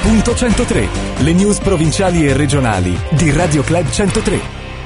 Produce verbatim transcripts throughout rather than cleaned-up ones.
punto centotré, le news provinciali e regionali di Radio Club centotré.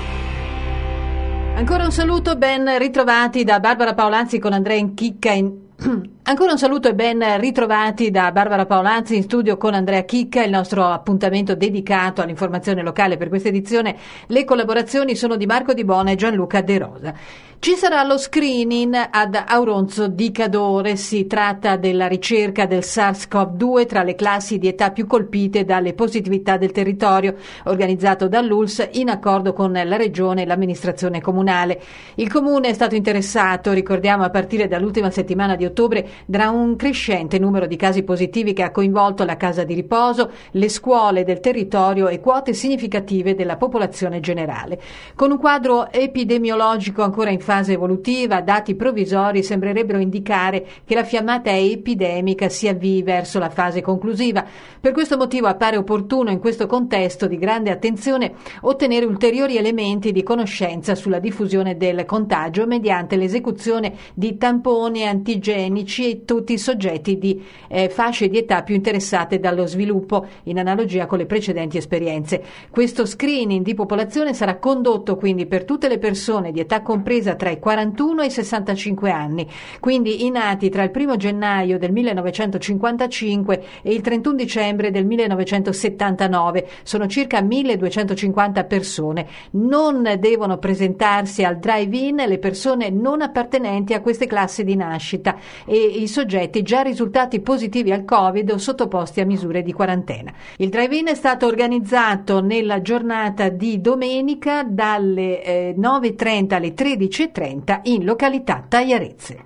Ancora un saluto, ben ritrovati da Barbara Paolazzi con Andrea Chicca in... Ancora un saluto e ben ritrovati da Barbara Paolazzi in studio con Andrea Chicca, il nostro appuntamento dedicato all'informazione locale per questa edizione. Le collaborazioni sono di Marco Di Bona e Gianluca De Rosa. Ci sarà lo screening ad Auronzo di Cadore, si tratta della ricerca del SARS-CoV due tra le classi di età più colpite dalle positività del territorio, organizzato dall'U L S in accordo con la Regione e l'amministrazione comunale. Il Comune è stato interessato, ricordiamo, a partire dall'ultima settimana di ottobre, da un crescente numero di casi positivi che ha coinvolto la casa di riposo, le scuole del territorio e quote significative della popolazione generale. Con un quadro epidemiologico ancora in fase evolutiva, dati provvisori sembrerebbero indicare che la fiammata epidemica si avvii verso la fase conclusiva. Per questo motivo appare opportuno in questo contesto di grande attenzione ottenere ulteriori elementi di conoscenza sulla diffusione del contagio mediante l'esecuzione di tamponi antigenici e tutti i soggetti di eh, fasce di età più interessate dallo sviluppo, in analogia con le precedenti esperienze. Questo screening di popolazione sarà condotto quindi per tutte le persone di età compresa tra i quarantuno e i sessantacinque anni, quindi i nati tra il primo gennaio del millenovecentocinquantacinque e il trentuno dicembre del millenovecentosettantanove. Sono circa milleduecentocinquanta persone. Non devono presentarsi al drive-in le persone non appartenenti a queste classi di nascita e i soggetti già risultati positivi al Covid o sottoposti a misure di quarantena. Il drive-in è stato organizzato nella giornata di domenica dalle eh, nove e trenta alle tredici e trenta in località Tagliarezze.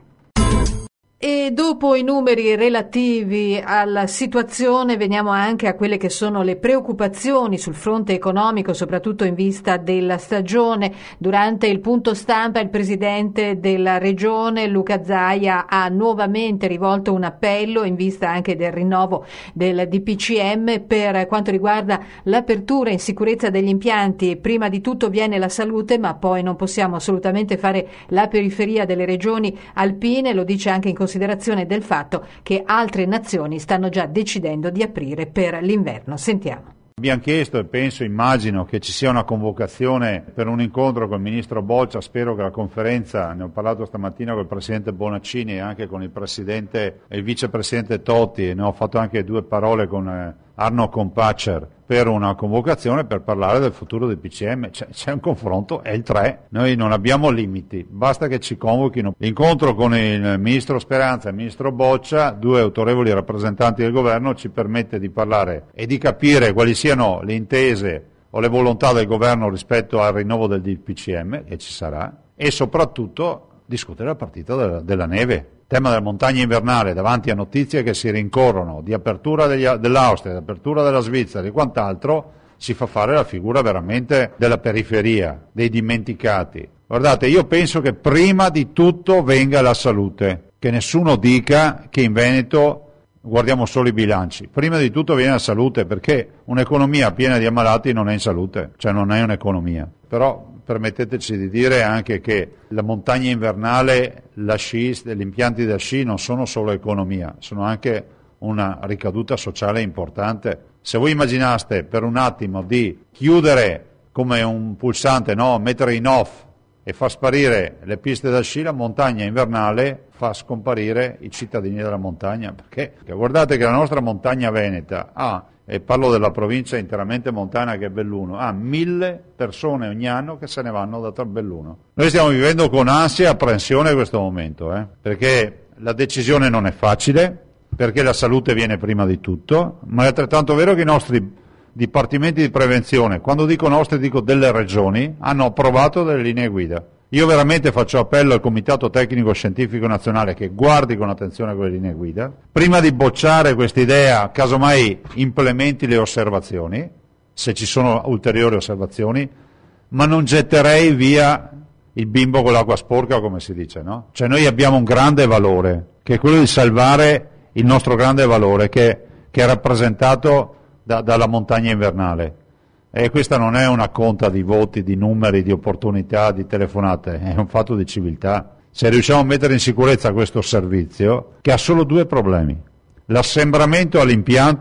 E dopo i numeri relativi alla situazione veniamo anche a quelle che sono le preoccupazioni sul fronte economico, soprattutto in vista della stagione. Durante il punto stampa il presidente della regione Luca Zaia ha nuovamente rivolto un appello in vista anche del rinnovo del D P C M per quanto riguarda l'apertura in sicurezza degli impianti. Prima di tutto viene la salute, ma poi non possiamo assolutamente fare la periferia delle regioni alpine, lo dice anche in considerazione del fatto che altre nazioni stanno già decidendo di aprire per l'inverno. Sentiamo. Abbiamo chiesto e penso, immagino che ci sia una convocazione per un incontro con il ministro Boccia, spero che la conferenza, ne ho parlato stamattina con il presidente Bonaccini e anche con il presidente e il vicepresidente Totti, e ne ho fatto anche due parole con eh, Arno Compaccer per una convocazione per parlare del futuro del P C M. C'è, c'è un confronto, è il tre, noi non abbiamo limiti, basta che ci convochino. L'incontro con il ministro Speranza e il ministro Boccia, due autorevoli rappresentanti del governo, ci permette di parlare e di capire quali siano le intese o le volontà del governo rispetto al rinnovo del D P C M, che ci sarà, e soprattutto discutere la partita della, della neve. Il tema della montagna invernale, davanti a notizie che si rincorrono di apertura degli, dell'Austria, di apertura della Svizzera e quant'altro, si fa fare la figura veramente della periferia, dei dimenticati. Guardate, io penso che prima di tutto venga la salute, che nessuno dica che in Veneto guardiamo solo i bilanci. Prima di tutto viene la salute, perché un'economia piena di ammalati non è in salute, cioè non è un'economia. Però permetteteci di dire anche che la montagna invernale, la sci, gli impianti da sci non sono solo economia, sono anche una ricaduta sociale importante. Se voi immaginaste per un attimo di chiudere come un pulsante, no, mettere in off e far sparire le piste da sci, la montagna invernale fa scomparire i cittadini della montagna, perché, perché guardate che la nostra montagna veneta ha, e parlo della provincia interamente montana che è Belluno, ha mille persone ogni anno che se ne vanno da Belluno. Noi stiamo vivendo con ansia e apprensione questo momento, eh, perché la decisione non è facile, perché la salute viene prima di tutto, ma è altrettanto vero che i nostri dipartimenti di prevenzione, quando dico nostri dico delle regioni, hanno approvato delle linee guida. Io veramente faccio appello al Comitato Tecnico Scientifico Nazionale che guardi con attenzione quelle linee guida, prima di bocciare questa idea, casomai implementi le osservazioni, se ci sono ulteriori osservazioni, ma non getterei via il bimbo con l'acqua sporca, come si dice, no? Cioè noi abbiamo un grande valore, che è quello di salvare il nostro grande valore, che, che è rappresentato da, dalla montagna invernale. E questa non è una conta di voti, di numeri, di opportunità, di telefonate, è un fatto di civiltà. Se riusciamo a mettere in sicurezza questo servizio, che ha solo due problemi: l'assembramento all'impianto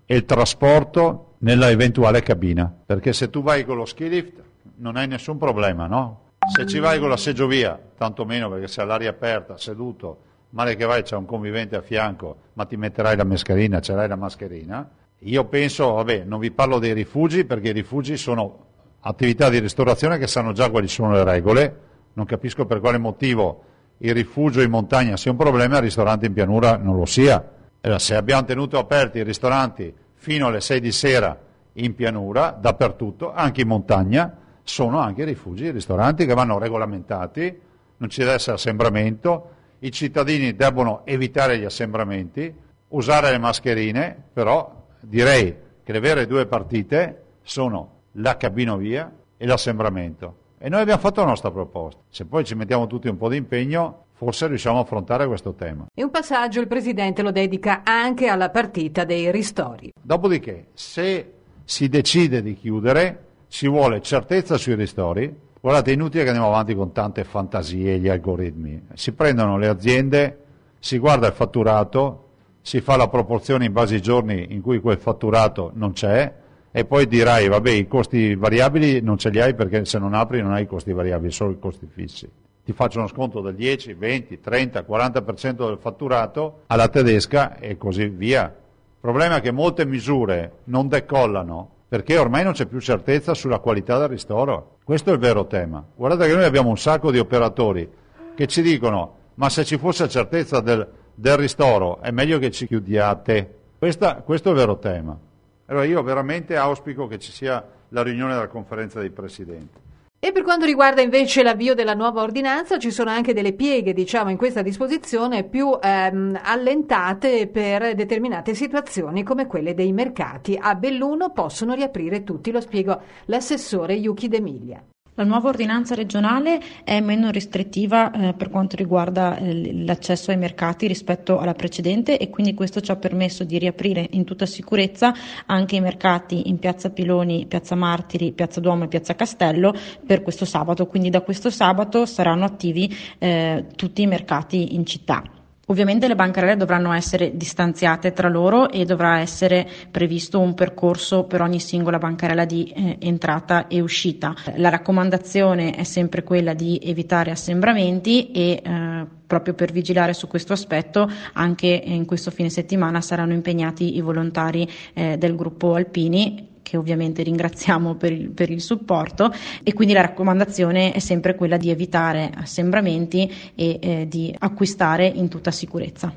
e il trasporto nella eventuale cabina, perché se tu vai con lo ski lift non hai nessun problema, no? Se ci vai con la seggiovia, tanto meno, perché sei all'aria aperta, seduto, male che vai c'è un convivente a fianco, ma ti metterai la mascherina, c'hai la mascherina. Io penso, vabbè, non vi parlo dei rifugi, perché i rifugi sono attività di ristorazione che sanno già quali sono le regole, non capisco per quale motivo il rifugio in montagna sia un problema e il ristorante in pianura non lo sia. Allora, se abbiamo tenuto aperti i ristoranti fino alle sei di sera in pianura, dappertutto, anche in montagna, sono anche rifugi, ristoranti che vanno regolamentati, non ci deve essere assembramento, i cittadini debbono evitare gli assembramenti, usare le mascherine, però direi che le vere due partite sono la cabinovia e l'assembramento. E noi abbiamo fatto la nostra proposta. Se poi ci mettiamo tutti un po' di impegno, forse riusciamo a affrontare questo tema. E un passaggio il Presidente lo dedica anche alla partita dei ristori. Dopodiché, se si decide di chiudere, ci vuole certezza sui ristori. Guardate, è inutile che andiamo avanti con tante fantasie, gli algoritmi. Si prendono le aziende, si guarda il fatturato, si fa la proporzione in base ai giorni in cui quel fatturato non c'è, e poi dirai, vabbè, i costi variabili non ce li hai perché se non apri non hai i costi variabili, solo i costi fissi. Ti faccio uno sconto del dieci, venti, trenta, quaranta per cento del fatturato alla tedesca e così via. Il problema è che molte misure non decollano perché ormai non c'è più certezza sulla qualità del ristoro. Questo è il vero tema. Guardate che noi abbiamo un sacco di operatori che ci dicono, ma se ci fosse certezza del, del ristoro è meglio che ci chiudiate. Questa, questo è il vero tema. Allora io veramente auspico che ci sia la riunione della conferenza dei presidenti. E per quanto riguarda invece l'avvio della nuova ordinanza, ci sono anche delle pieghe, diciamo, in questa disposizione più ehm, allentate per determinate situazioni come quelle dei mercati. A Belluno possono riaprire tutti, lo spiega l'assessore Yuki D'Emilia. La nuova ordinanza regionale è meno restrittiva eh, per quanto riguarda eh, l'accesso ai mercati rispetto alla precedente e quindi questo ci ha permesso di riaprire in tutta sicurezza anche i mercati in Piazza Piloni, Piazza Martiri, Piazza Duomo e Piazza Castello per questo sabato, quindi da questo sabato saranno attivi eh, tutti i mercati in città. Ovviamente le bancarelle dovranno essere distanziate tra loro e dovrà essere previsto un percorso per ogni singola bancarella di eh, entrata e uscita. La raccomandazione è sempre quella di evitare assembramenti e eh, proprio per vigilare su questo aspetto anche in questo fine settimana saranno impegnati i volontari eh, del gruppo Alpini, che ovviamente ringraziamo per il, per il supporto, e quindi la raccomandazione è sempre quella di evitare assembramenti e eh, di acquistare in tutta sicurezza.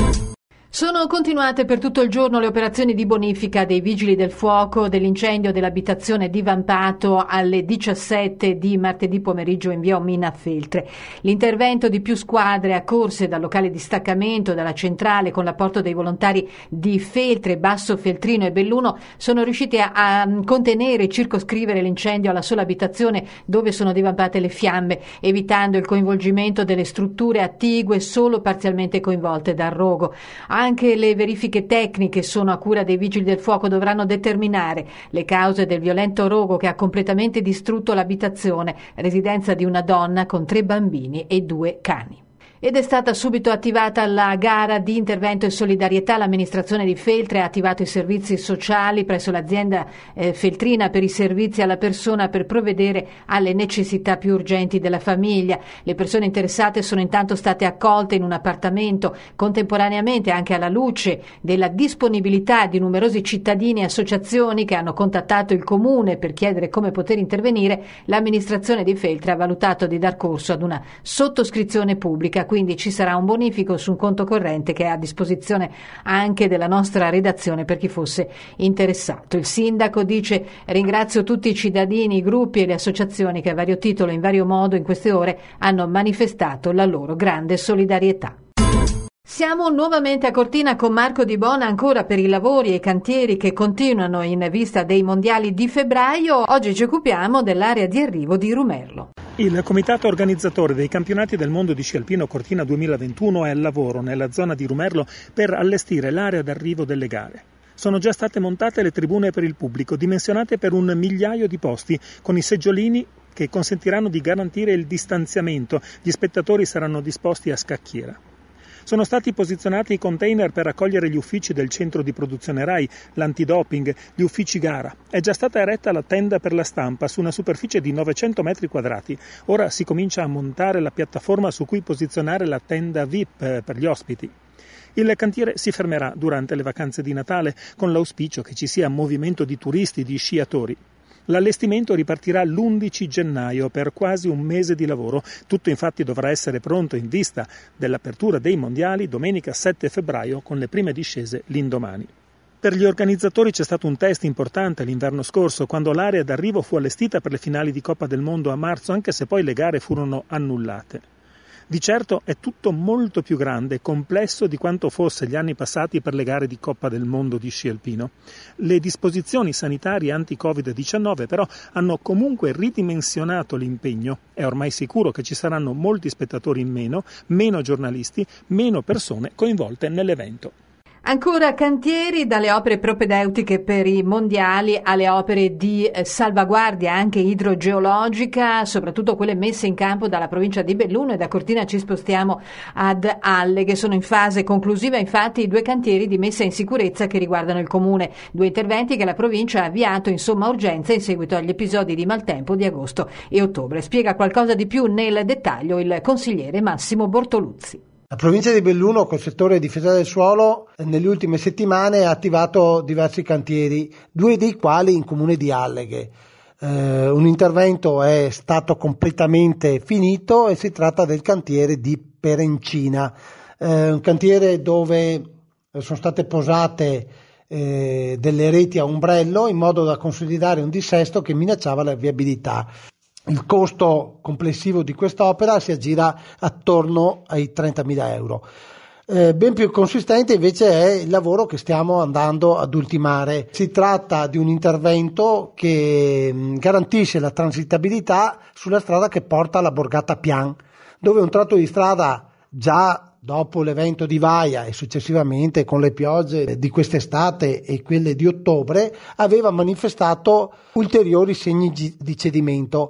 Sono continuate per tutto il giorno le operazioni di bonifica dei vigili del fuoco dell'incendio dell'abitazione divampato alle diciassette di martedì pomeriggio in via Omina a Feltre. L'intervento di più squadre accorse dal locale di staccamento, dalla centrale con l'apporto dei volontari di Feltre, Basso Feltrino e Belluno sono riusciti a, a contenere e circoscrivere l'incendio alla sola abitazione dove sono divampate le fiamme, evitando il coinvolgimento delle strutture attigue solo parzialmente coinvolte dal rogo. Anche le verifiche tecniche sono a cura dei vigili del fuoco, dovranno determinare le cause del violento rogo che ha completamente distrutto l'abitazione, residenza di una donna con tre bambini e due cani. Ed è stata subito attivata la gara di intervento e solidarietà. L'amministrazione di Feltre ha attivato i servizi sociali presso l'azienda eh, feltrina per i servizi alla persona per provvedere alle necessità più urgenti della famiglia. Le persone interessate sono intanto state accolte in un appartamento. Contemporaneamente, anche alla luce della disponibilità di numerosi cittadini e associazioni che hanno contattato il comune per chiedere come poter intervenire, l'amministrazione di Feltre ha valutato di dar corso ad una sottoscrizione pubblica. Quindi ci sarà un bonifico su un conto corrente che è a disposizione anche della nostra redazione per chi fosse interessato. Il sindaco dice: ringrazio tutti i cittadini, i gruppi e le associazioni che a vario titolo e in vario modo in queste ore hanno manifestato la loro grande solidarietà. Siamo nuovamente a Cortina con Marco Di Bona ancora per i lavori e i cantieri che continuano in vista dei mondiali di febbraio. Oggi ci occupiamo dell'area di arrivo di Rumerlo. Il comitato organizzatore dei campionati del mondo di sci alpino Cortina duemilaventuno è al lavoro nella zona di Rumerlo per allestire l'area d'arrivo delle gare. Sono già state montate le tribune per il pubblico, dimensionate per un migliaio di posti, con i seggiolini che consentiranno di garantire il distanziamento. Gli spettatori saranno disposti a scacchiera. Sono stati posizionati i container per accogliere gli uffici del centro di produzione RAI, l'antidoping, gli uffici gara. È già stata eretta la tenda per la stampa su una superficie di novecento metri quadrati. Ora si comincia a montare la piattaforma su cui posizionare la tenda V I P per gli ospiti. Il cantiere si fermerà durante le vacanze di Natale, con l'auspicio che ci sia movimento di turisti, di sciatori. L'allestimento ripartirà l'undici gennaio per quasi un mese di lavoro. Tutto infatti dovrà essere pronto in vista dell'apertura dei mondiali domenica sette febbraio con le prime discese l'indomani. Per gli organizzatori c'è stato un test importante l'inverno scorso, quando l'area d'arrivo fu allestita per le finali di Coppa del Mondo a marzo, anche se poi le gare furono annullate. Di certo è tutto molto più grande e complesso di quanto fosse gli anni passati per le gare di Coppa del Mondo di sci alpino. Le disposizioni sanitarie anti-covid diciannove però hanno comunque ridimensionato l'impegno. È ormai sicuro che ci saranno molti spettatori in meno, meno giornalisti, meno persone coinvolte nell'evento. Ancora cantieri, dalle opere propedeutiche per i mondiali alle opere di salvaguardia anche idrogeologica, soprattutto quelle messe in campo dalla provincia di Belluno, e da Cortina ci spostiamo ad Alleghe. Sono in fase conclusiva infatti i due cantieri di messa in sicurezza che riguardano il comune, due interventi che la provincia ha avviato in somma urgenza in seguito agli episodi di maltempo di agosto e ottobre. Spiega qualcosa di più nel dettaglio il consigliere Massimo Bortoluzzi. La provincia di Belluno, col settore difesa del suolo, nelle ultime settimane ha attivato diversi cantieri, due dei quali in comune di Alleghe. Eh, un intervento è stato completamente finito e si tratta del cantiere di Perencina, eh, un cantiere dove sono state posate eh, delle reti a ombrello in modo da consolidare un dissesto che minacciava la viabilità. Il costo complessivo di quest'opera si aggira attorno ai trentamila euro. Eh, ben più consistente invece è il lavoro che stiamo andando ad ultimare. Si tratta di un intervento che mh, garantisce la transitabilità sulla strada che porta alla borgata Pian, dove un tratto di strada già dopo l'evento di Vaia e successivamente con le piogge di quest'estate e quelle di ottobre aveva manifestato ulteriori segni di cedimento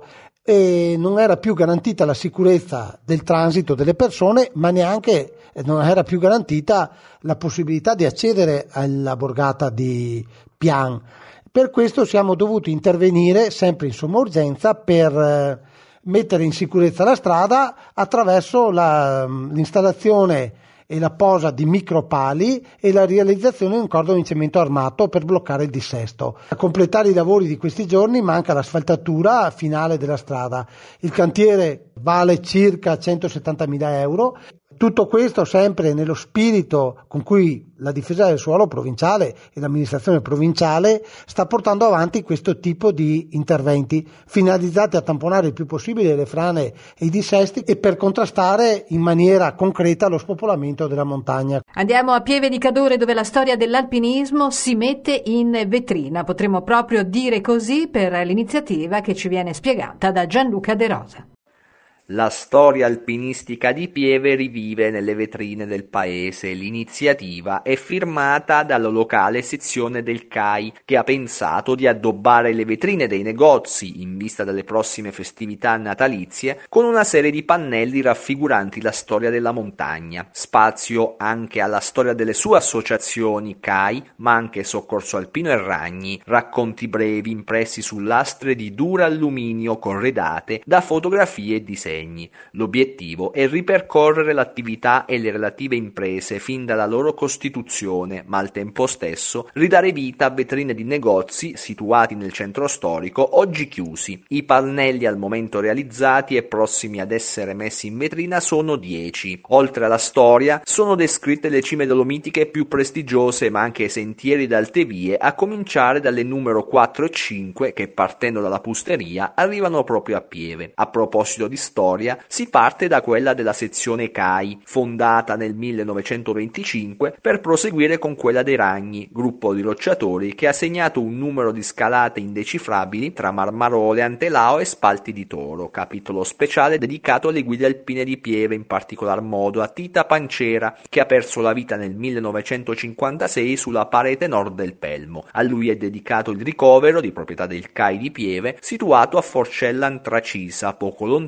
e non era più garantita la sicurezza del transito delle persone, ma neanche non era più garantita la possibilità di accedere alla borgata di Pian. Per questo siamo dovuti intervenire sempre in somma urgenza per mettere in sicurezza la strada attraverso la, l'installazione e la posa di micropali e la realizzazione di un cordone di cemento armato per bloccare il dissesto. A completare i lavori di questi giorni manca l'asfaltatura finale della strada. Il cantiere vale circa centosettantamila euro. Tutto questo sempre nello spirito con cui la difesa del suolo provinciale e l'amministrazione provinciale sta portando avanti questo tipo di interventi finalizzati a tamponare il più possibile le frane e i dissesti e per contrastare in maniera concreta lo spopolamento della montagna. Andiamo a Pieve di Cadore, dove la storia dell'alpinismo si mette in vetrina, potremmo proprio dire così, per l'iniziativa che ci viene spiegata da Gianluca De Rosa. La storia alpinistica di Pieve rivive nelle vetrine del paese. L'iniziativa è firmata dalla locale sezione del C A I, che ha pensato di addobbare le vetrine dei negozi in vista delle prossime festività natalizie con una serie di pannelli raffiguranti la storia della montagna. Spazio anche alla storia delle sue associazioni C A I, ma anche Soccorso Alpino e Ragni, racconti brevi impressi su lastre di dura alluminio corredate da fotografie e disegni. L'obiettivo è ripercorrere l'attività e le relative imprese fin dalla loro costituzione, ma al tempo stesso ridare vita a vetrine di negozi situati nel centro storico, oggi chiusi. I pannelli al momento realizzati e prossimi ad essere messi in vetrina sono dieci. Oltre alla storia, sono descritte le cime dolomitiche più prestigiose, ma anche sentieri ed alte vie, a cominciare dalle numero quattro e cinque che, partendo dalla Pusteria, arrivano proprio a Pieve. A proposito di storia, si parte da quella della sezione C A I, fondata nel millenovecentoventicinque, per proseguire con quella dei Ragni, gruppo di rocciatori che ha segnato un numero di scalate indecifrabili tra Marmarole, Antelao e Spalti di Toro, capitolo speciale dedicato alle guide alpine di Pieve, in particolar modo a Tita Pancera, che ha perso la vita nel millenovecentocinquantasei sulla parete nord del Pelmo. A lui è dedicato il ricovero, di proprietà del C A I di Pieve, situato a Forcella Antracisa, poco lontano da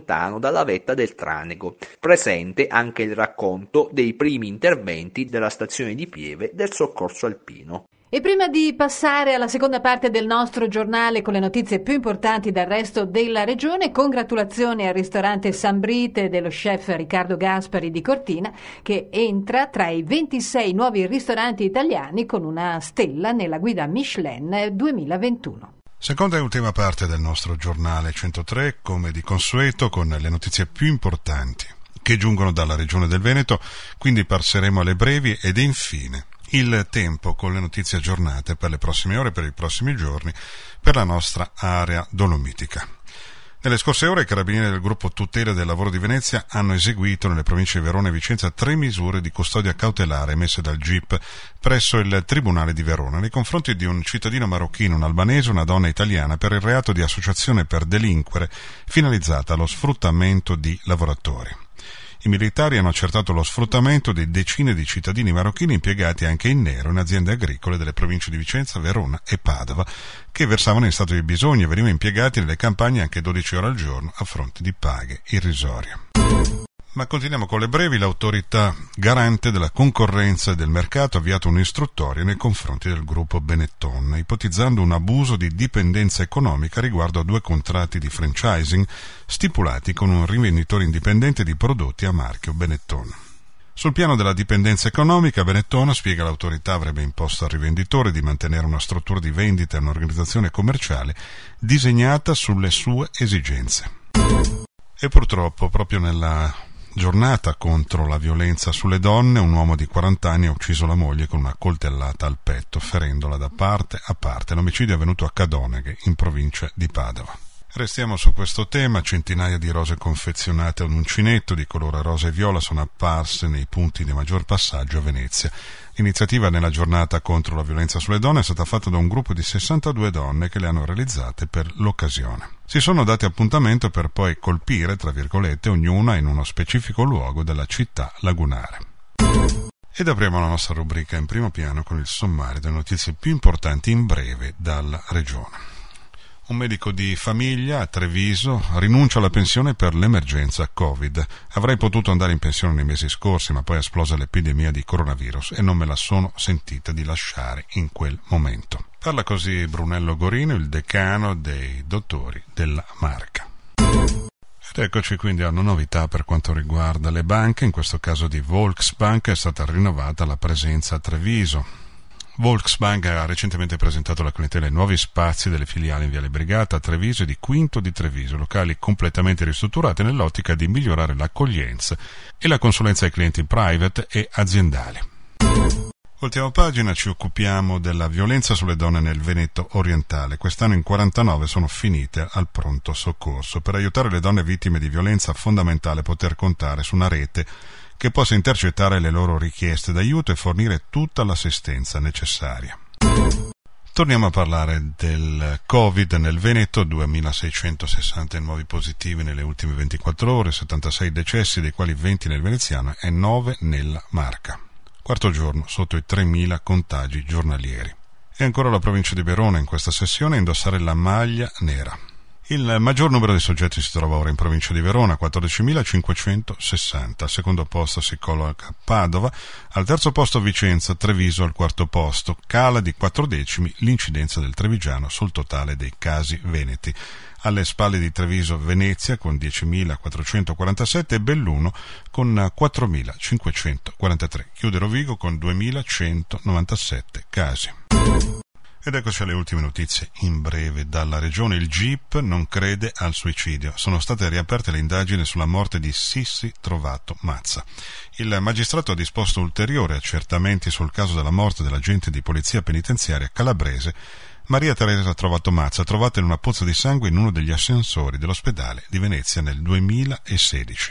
dalla vetta del Tranego. Presente anche il racconto dei primi interventi della stazione di Pieve del soccorso alpino. E prima di passare alla seconda parte del nostro giornale con le notizie più importanti dal resto della regione, congratulazioni al ristorante San Brite dello chef Riccardo Gaspari di Cortina, che entra tra i ventisei nuovi ristoranti italiani con una stella nella guida Michelin duemilaventuno. Seconda e ultima parte del nostro giornale centotré, come di consueto, con le notizie più importanti che giungono dalla regione del Veneto, quindi passeremo alle brevi ed infine il tempo con le notizie aggiornate per le prossime ore, per i prossimi giorni, per la nostra area dolomitica. Nelle scorse ore i carabinieri del gruppo Tutela del Lavoro di Venezia hanno eseguito nelle province di Verona e Vicenza tre misure di custodia cautelare emesse dal G I P presso il Tribunale di Verona nei confronti di un cittadino marocchino, un albanese e una donna italiana per il reato di associazione per delinquere finalizzata allo sfruttamento di lavoratori. I militari hanno accertato lo sfruttamento di decine di cittadini marocchini impiegati anche in nero in aziende agricole delle province di Vicenza, Verona e Padova, che versavano in stato di bisogno e venivano impiegati nelle campagne anche dodici ore al giorno a fronte di paghe irrisorie. Ma continuiamo con le brevi. L'autorità garante della concorrenza e del mercato ha avviato un'istruttoria nei confronti del gruppo Benetton, ipotizzando un abuso di dipendenza economica riguardo a due contratti di franchising stipulati con un rivenditore indipendente di prodotti a marchio Benetton. Sul piano della dipendenza economica, Benetton, spiega l'autorità, avrebbe imposto al rivenditore di mantenere una struttura di vendita e un'organizzazione commerciale disegnata sulle sue esigenze. E purtroppo, proprio nella giornata contro la violenza sulle donne, un uomo di quaranta anni ha ucciso la moglie con una coltellata al petto, ferendola da parte a parte. L'omicidio è avvenuto a Cadoneghe, in provincia di Padova. Restiamo su questo tema. Centinaia di rose confezionate ad uncinetto di colore rosa e viola sono apparse nei punti di maggior passaggio a Venezia. L'iniziativa nella giornata contro la violenza sulle donne è stata fatta da un gruppo di sessantadue donne che le hanno realizzate per l'occasione. Si sono dati appuntamento per poi colpire, tra virgolette, ognuna in uno specifico luogo della città lagunare. Ed apriamo la nostra rubrica in primo piano con il sommario delle notizie più importanti in breve dalla regione. Un medico di famiglia a Treviso rinuncia alla pensione per l'emergenza Covid. Avrei potuto andare in pensione nei mesi scorsi, ma poi è esplosa l'epidemia di coronavirus e non me la sono sentita di lasciare in quel momento. Parla così Brunello Gorino, il decano dei dottori della Marca. Ed eccoci quindi a una novità per quanto riguarda le banche. In questo caso di Volksbank è stata rinnovata la presenza a Treviso. Volksbank ha recentemente presentato alla clientela i nuovi spazi delle filiali in Viale Brigata a Treviso e di Quinto di Treviso, locali completamente ristrutturati nell'ottica di migliorare l'accoglienza e la consulenza ai clienti private e aziendali. Ultima pagina, ci occupiamo della violenza sulle donne nel Veneto orientale. Quest'anno in quarantanove sono finite al pronto soccorso. Per aiutare le donne vittime di violenza è fondamentale poter contare su una rete che possa intercettare le loro richieste d'aiuto e fornire tutta l'assistenza necessaria. Torniamo a parlare del Covid nel Veneto, duemilaseicentosessanta nuovi positivi nelle ultime ventiquattro ore, settantasei decessi, dei quali venti nel veneziano e nove nella Marca. Quarto giorno sotto i tremila contagi giornalieri. E ancora la provincia di Verona in questa sessione a indossare la maglia nera. Il maggior numero di soggetti si trova ora in provincia di Verona, quattordicimilacinquecentosessanta. Al secondo posto si colloca Padova, al terzo posto Vicenza, Treviso al quarto posto. Cala di quattro decimi l'incidenza del trevigiano sul totale dei casi veneti. Alle spalle di Treviso Venezia con diecimilaquattrocentoquarantasette e Belluno con quattromilacinquecentoquarantatré. Chiude Rovigo con duemilacentonovantasette casi. Ed eccoci alle ultime notizie in breve dalla regione. Il G I P non crede al suicidio. Sono state riaperte le indagini sulla morte di Sissi Trovato Mazza. Il magistrato ha disposto ulteriori accertamenti sul caso della morte dell'agente di polizia penitenziaria calabrese Maria Teresa Trovato Mazza, trovata in una pozza di sangue in uno degli ascensori dell'ospedale di Venezia nel duemilasedici.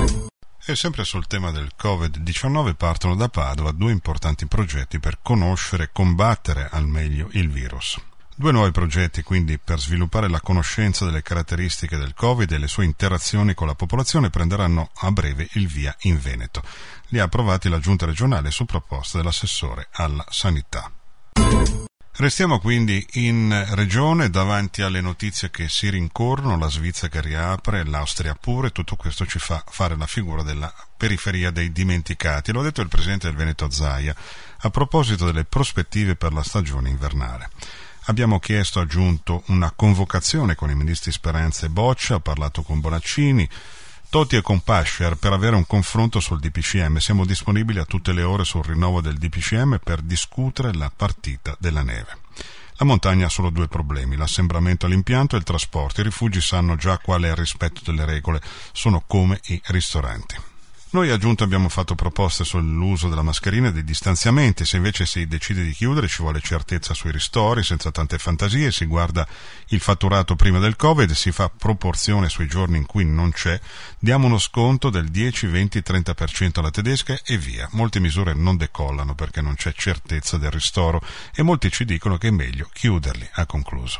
E sempre sul tema del covid diciannove partono da Padova due importanti progetti per conoscere e combattere al meglio il virus. Due nuovi progetti quindi per sviluppare la conoscenza delle caratteristiche del Covid e le sue interazioni con la popolazione prenderanno a breve il via in Veneto. Li ha approvati la Giunta regionale su proposta dell'assessore alla Sanità. Restiamo quindi in regione davanti alle notizie che si rincorrono, la Svizzera che riapre, l'Austria pure, tutto questo ci fa fare la figura della periferia dei dimenticati. Lo ha detto il presidente del Veneto Zaia a proposito delle prospettive per la stagione invernale. Abbiamo chiesto, aggiunto, una convocazione con i ministri Speranza e Boccia, ha parlato con Bonaccini, Totti e Compascer per avere un confronto sul D P C M. Siamo disponibili a tutte le ore sul rinnovo del D P C M per discutere la partita della neve. La montagna ha solo due problemi, l'assembramento all'impianto e il trasporto. I rifugi sanno già qual è il rispetto delle regole, sono come i ristoranti. Noi, aggiunto, abbiamo fatto proposte sull'uso della mascherina e dei distanziamenti. Se invece si decide di chiudere ci vuole certezza sui ristori, senza tante fantasie, si guarda il fatturato prima del Covid, si fa proporzione sui giorni in cui non c'è, diamo uno sconto del dieci, venti, trenta per cento alla tedesca e via. Molte misure non decollano perché non c'è certezza del ristoro e molti ci dicono che è meglio chiuderli, ha concluso.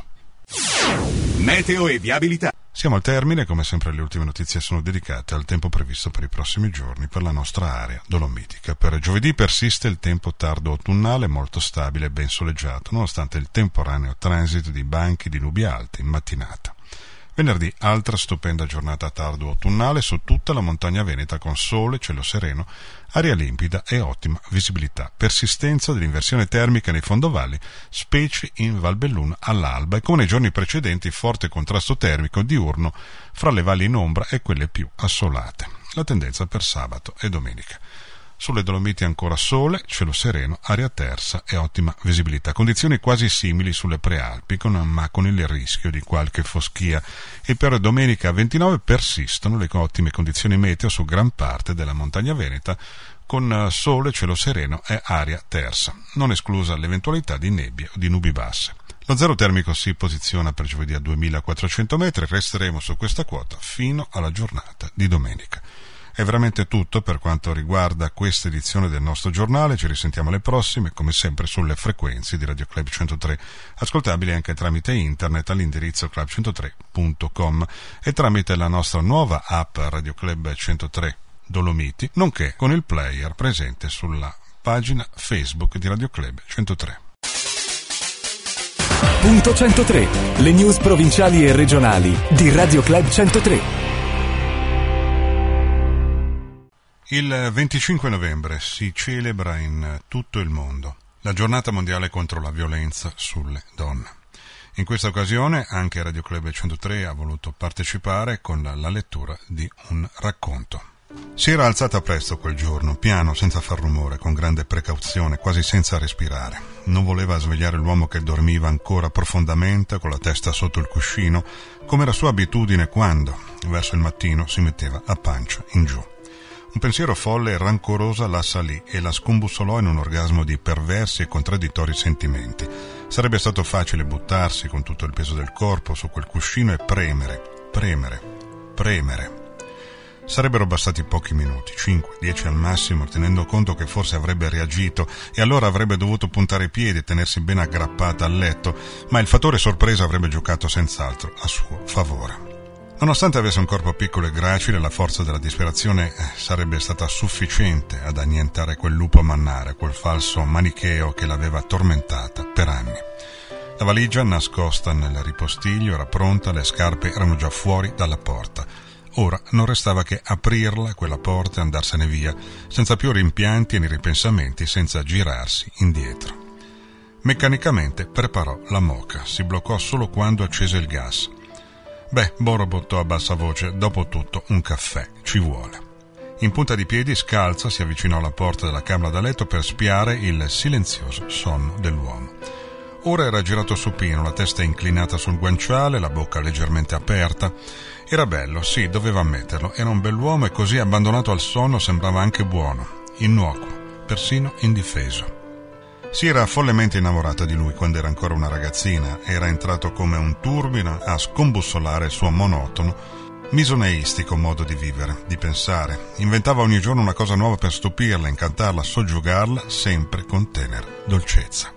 Meteo e viabilità. Siamo al termine, come sempre le ultime notizie sono dedicate al tempo previsto per i prossimi giorni per la nostra area dolomitica. Per giovedì persiste il tempo tardo autunnale molto stabile e ben soleggiato, nonostante il temporaneo transito di banchi di nubi alte in mattinata. Venerdì altra stupenda giornata tardo autunnale su tutta la montagna veneta con sole, cielo sereno, aria limpida e ottima visibilità. Persistenza dell'inversione termica nei fondovalli, specie in Valbelluna all'alba e come nei giorni precedenti forte contrasto termico diurno fra le valli in ombra e quelle più assolate. La tendenza per sabato e domenica. Sulle Dolomiti ancora sole, cielo sereno, aria tersa e ottima visibilità. Condizioni quasi simili sulle prealpi, con, ma con il rischio di qualche foschia. E per domenica ventinove persistono le ottime condizioni meteo su gran parte della montagna veneta, con sole, cielo sereno e aria tersa, non esclusa l'eventualità di nebbie o di nubi basse. Lo zero termico si posiziona per giovedì a duemilaquattrocento metri, resteremo su questa quota fino alla giornata di domenica. È veramente tutto per quanto riguarda questa edizione del nostro giornale. Ci risentiamo alle prossime, come sempre sulle frequenze di Radio Club centotré, ascoltabili anche tramite internet all'indirizzo club centotré punto com e tramite la nostra nuova app Radio Club centotré Dolomiti, nonché con il player presente sulla pagina Facebook di Radio Club centotré. Punto centotré, le news provinciali e regionali di Radio Club centotré. Il venticinque novembre si celebra in tutto il mondo la giornata mondiale contro la violenza sulle donne. In questa occasione anche Radio Club centotré ha voluto partecipare con la, la lettura di un racconto. Si era alzata presto quel giorno, piano, senza far rumore, con grande precauzione, quasi senza respirare. Non voleva svegliare l'uomo che dormiva ancora profondamente con la testa sotto il cuscino, come era sua abitudine quando, verso il mattino, si metteva a pancia in giù. Un pensiero folle e rancorosa la salì e la scombussolò in un orgasmo di perversi e contraddittori sentimenti. Sarebbe stato facile buttarsi con tutto il peso del corpo su quel cuscino e premere, premere, premere. Sarebbero bastati pochi minuti, cinque, dieci al massimo, tenendo conto che forse avrebbe reagito e allora avrebbe dovuto puntare i piedi e tenersi ben aggrappata al letto, ma il fattore sorpresa avrebbe giocato senz'altro a suo favore. Nonostante avesse un corpo piccolo e gracile, la forza della disperazione sarebbe stata sufficiente ad annientare quel lupo mannare, quel falso manicheo che l'aveva tormentata per anni. La valigia, nascosta nel ripostiglio, era pronta, le scarpe erano già fuori dalla porta. Ora non restava che aprirla, quella porta, e andarsene via, senza più rimpianti né ripensamenti, senza girarsi indietro. Meccanicamente preparò la moka, si bloccò solo quando accese il gas. Beh, borbottò a bassa voce, dopo tutto un caffè ci vuole. In punta di piedi, scalza, si avvicinò alla porta della camera da letto per spiare il silenzioso sonno dell'uomo. Ora era girato supino, la testa inclinata sul guanciale, la bocca leggermente aperta. Era bello, sì, doveva ammetterlo, era un bell'uomo e così abbandonato al sonno sembrava anche buono, innocuo, persino indifeso. Si era follemente innamorata di lui quando era ancora una ragazzina, era entrato come un turbine a scombussolare il suo monotono, misoneistico modo di vivere, di pensare. Inventava ogni giorno una cosa nuova per stupirla, incantarla, soggiogarla, sempre con tenera dolcezza.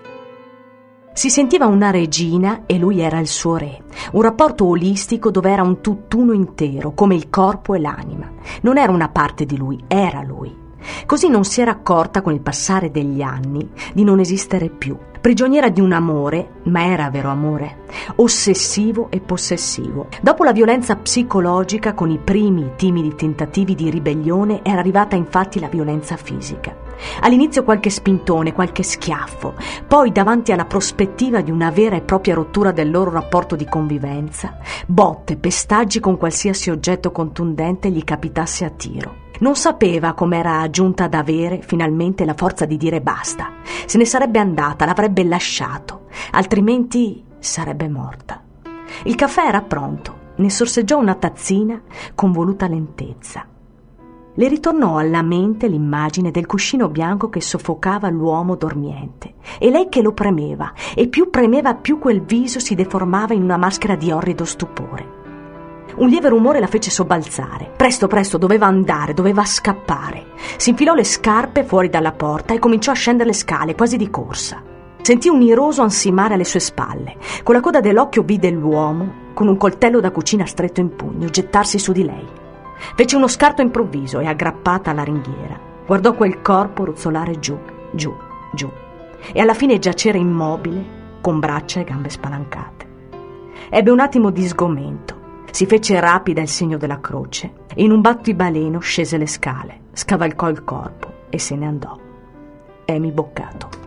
Si sentiva una regina e lui era il suo re. Un rapporto olistico dove era un tutt'uno intero, come il corpo e l'anima. Non era una parte di lui, era lui. Così non si era accorta con il passare degli anni di non esistere più. prigioniera di un amore, ma era vero amore, ossessivo e possessivo. Dopo la violenza psicologica, con i primi timidi tentativi di ribellione, era arrivata infatti la violenza fisica. All'inizio qualche spintone, qualche schiaffo, poi davanti alla prospettiva di una vera e propria rottura del loro rapporto di convivenza, botte, pestaggi con qualsiasi oggetto contundente gli capitasse a tiro. Non sapeva com'era giunta ad avere finalmente la forza di dire basta. Se ne sarebbe andata, l'avrebbe lasciato, altrimenti sarebbe morta. Il caffè era pronto, ne sorseggiò una tazzina con voluta lentezza. Le ritornò alla mente l'immagine del cuscino bianco che soffocava l'uomo dormiente e lei che lo premeva, e più premeva più quel viso si deformava in una maschera di orrido stupore. Un lieve rumore la fece sobbalzare. Presto, presto, doveva andare, doveva scappare. Si infilò le scarpe fuori dalla porta e cominciò a scendere le scale, quasi di corsa. Sentì un iroso ansimare alle sue spalle. Con la coda dell'occhio vide l'uomo, con un coltello da cucina stretto in pugno, gettarsi su di lei. Fece uno scarto improvviso e, aggrappata alla ringhiera, guardò quel corpo ruzzolare giù, giù, giù, e alla fine giacere immobile, con braccia e gambe spalancate. Ebbe un attimo di sgomento. Si fece rapida il segno della croce e in un battibaleno scese le scale, scavalcò il corpo e se ne andò. Amy Boccato.